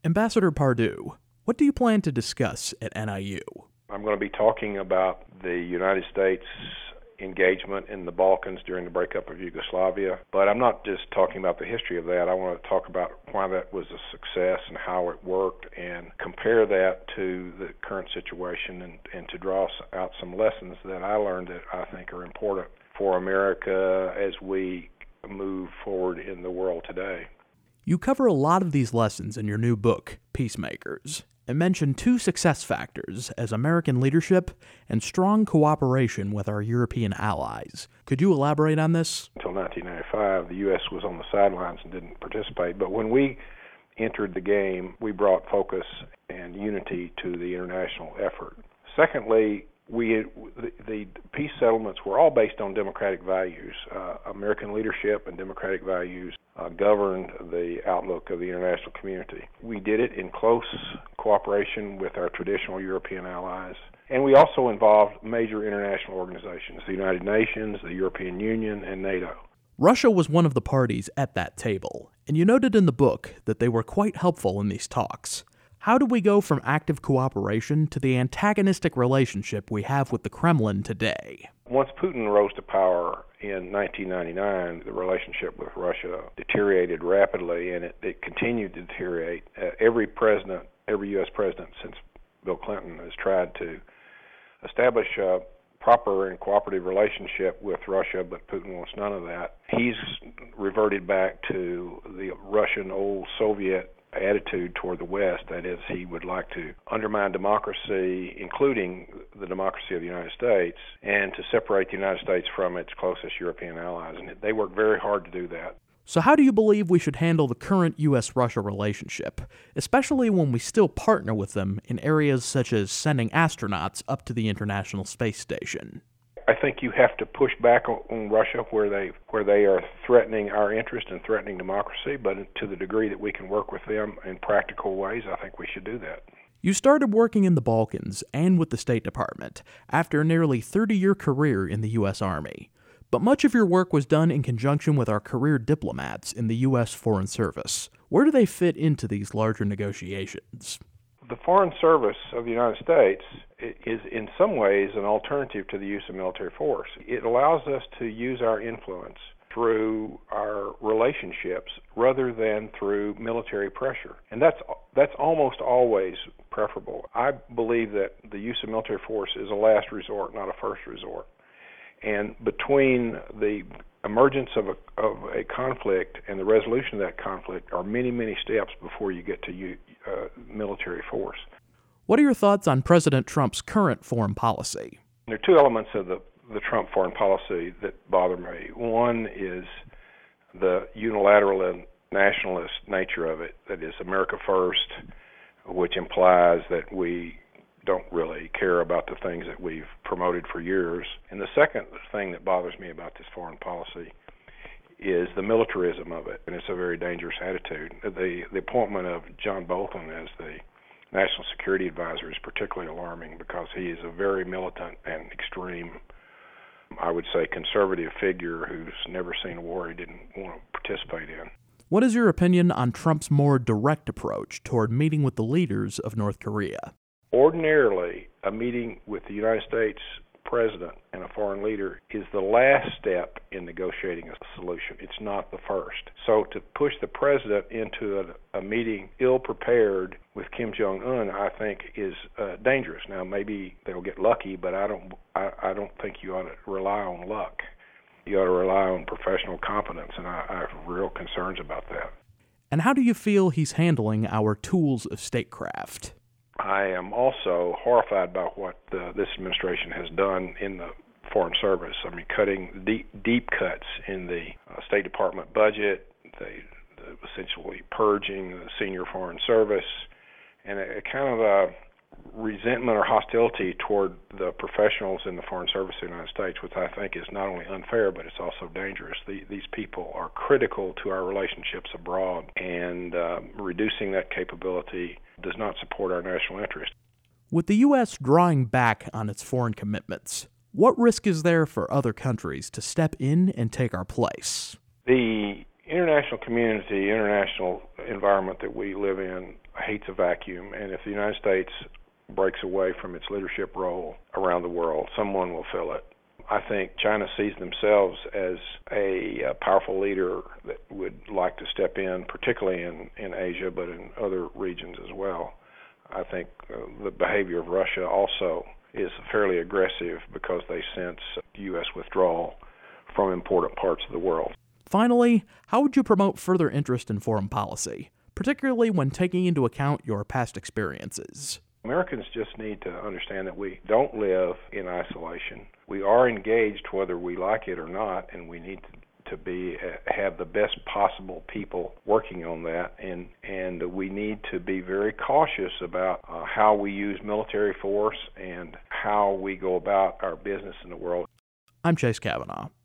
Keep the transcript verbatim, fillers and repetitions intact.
Ambassador Pardue, what do you plan to discuss at N I U? I'm going to be talking about the United States engagement in the Balkans during the breakup of Yugoslavia. But I'm not just talking about the history of that. I want to talk about why that was a success and how it worked, and compare that to the current situation, and, and to draw out some lessons that I learned that I think are important for America as we move forward in the world today. You cover a lot of these lessons in your new book, Peacemakers, and mention two success factors as American leadership and strong cooperation with our European allies. Could you elaborate on this? Until nineteen ninety-five, the U S was on the sidelines and didn't participate. But when we entered the game, we brought focus and unity to the international effort. Secondly, we the, the peace settlements were all based on democratic values. Uh, American leadership and democratic values uh, governed the outlook of the international community. We did it in close cooperation with our traditional European allies, and we also involved major international organizations, the United Nations, the European Union, and NATO. Russia was one of the parties at that table, and you noted in the book that they were quite helpful in these talks. How do we go from active cooperation to the antagonistic relationship we have with the Kremlin today? Once Putin rose to power in nineteen ninety-nine, the relationship with Russia deteriorated rapidly, and it, it continued to deteriorate. Uh, every president, every U S president since Bill Clinton has tried to establish a proper and cooperative relationship with Russia, but Putin wants none of that. He's reverted back to the Russian old Soviet attitude toward the West. That is, he would like to undermine democracy, including the democracy of the United States, and to separate the United States from its closest European allies. And they work very hard to do that. So how do you believe we should handle the current U S Russia relationship, especially when we still partner with them in areas such as sending astronauts up to the International Space Station? I think you have to push back on Russia where they where they are threatening our interest and threatening democracy, but to the degree that we can work with them in practical ways, I think we should do that. You started working in the Balkans and with the State Department after a nearly thirty-year career in the U S Army. But much of your work was done in conjunction with our career diplomats in the U S Foreign Service. Where do they fit into these larger negotiations? The Foreign Service of the United States is in some ways an alternative to the use of military force. It allows us to use our influence through our relationships rather than through military pressure. And that's that's almost always preferable. I believe that the use of military force is a last resort, not a first resort. And between the emergence of a, of a conflict and the resolution of that conflict are many, many steps before you get to use, uh, military force. What are your thoughts on President Trump's current foreign policy? There are two elements of the, the Trump foreign policy that bother me. One is the unilateral and nationalist nature of it, that is America first, which implies that we don't really care about the things that we've promoted for years. And the second thing that bothers me about this foreign policy is the militarism of it, and it's a very dangerous attitude. The, the appointment of John Bolton as the National Security Advisor is particularly alarming because he is a very militant and extreme, I would say, conservative figure who's never seen a war he didn't want to participate in. What is your opinion on Trump's more direct approach toward meeting with the leaders of North Korea? Ordinarily, a meeting with the United States president and a foreign leader is the last step in negotiating a solution. It's not the first. So to push the president into a, a meeting ill-prepared with Kim Jong-un, I think, is uh, dangerous. Now, maybe they'll get lucky, but I don't. I, I don't think you ought to rely on luck. You ought to rely on professional competence, and I, I have real concerns about that. And how do you feel he's handling our tools of statecraft? I am also horrified by what uh, this administration has done in the Foreign Service. I mean, cutting deep, deep cuts in the uh, State Department budget, they, the essentially purging the senior Foreign Service, and a, a kind of a resentment or hostility toward the professionals in the Foreign Service of the United States, which I think is not only unfair, but it's also dangerous. The, these people are critical to our relationships abroad, and uh, reducing that capability does not support our national interest. With the U S drawing back on its foreign commitments, what risk is there for other countries to step in and take our place? The international community, international environment that we live in, hates a vacuum, and if the United States breaks away from its leadership role around the world, someone will fill it. I think China sees themselves as a, a powerful leader that would like to step in, particularly in, in Asia, but in other regions as well. I think uh, the behavior of Russia also is fairly aggressive because they sense U S withdrawal from important parts of the world. Finally, how would you promote further interest in foreign policy, particularly when taking into account your past experiences? Americans just need to understand that we don't live in isolation. We are engaged whether we like it or not, and we need to, to be uh, have the best possible people working on that, and, and we need to be very cautious about uh, how we use military force and how we go about our business in the world. I'm Chase Kavanaugh.